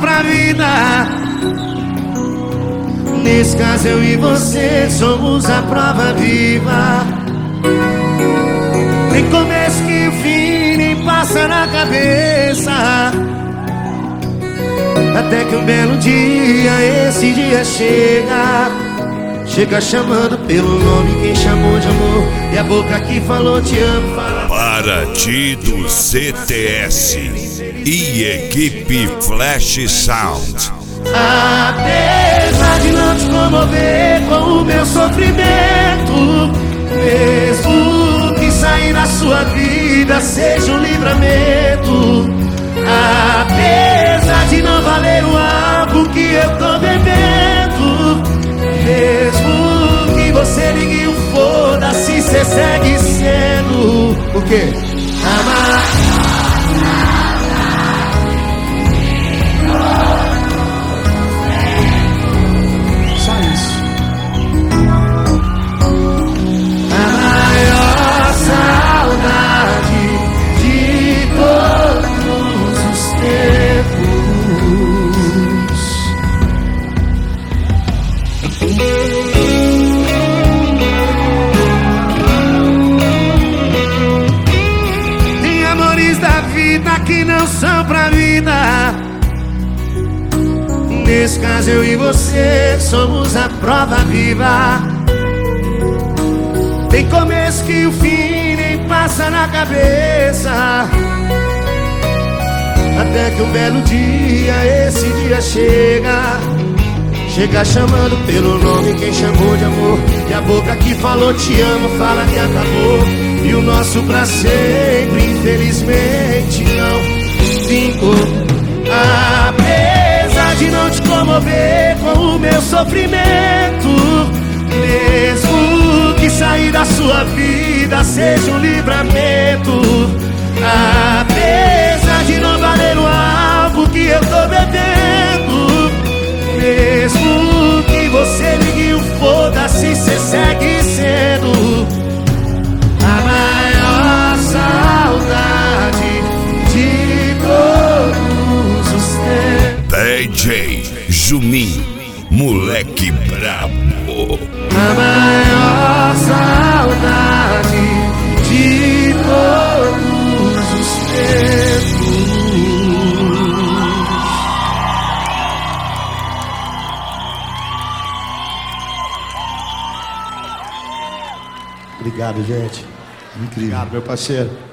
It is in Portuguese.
pra vida. Nesse caso eu e você somos a prova viva. Nem começo que o fim nem passa na cabeça, até que um belo dia, esse dia chega. Chega chamando pelo nome quem chamou de amor, e a boca que falou te amo fala para ti do CTS e equipe Flash Sound. Apesar de não te comover com o meu sofrimento, mesmo que sair da sua vida seja um livramento, apesar de não valer o álcool que eu tô bebendo, mesmo que você ligue o foda-se, cê segue sendo o quê? Amar. Só isso. A maior saudade de todos os tempos. Tem amores da vida que não são pra vida. Nesse caso eu e você somos a prova viva. Tem começo que o fim nem passa na cabeça, até que um belo dia, esse dia chega. Chega chamando pelo nome quem chamou de amor, e a boca que falou te amo fala que acabou. E o nosso pra sempre infelizmente não vingou. Apesar de não te comover com o meu sofrimento, mesmo que sair da sua vida seja um livramento, apesar de não valer o álcool que eu tô bebendo, mesmo que você ligue o foda-se, cê segue sendo a maior saudade de todos os tempos. DJ Juninho, moleque brabo. A maior saudade de todos os tempos. Obrigado, gente. Incrível. Obrigado, meu parceiro.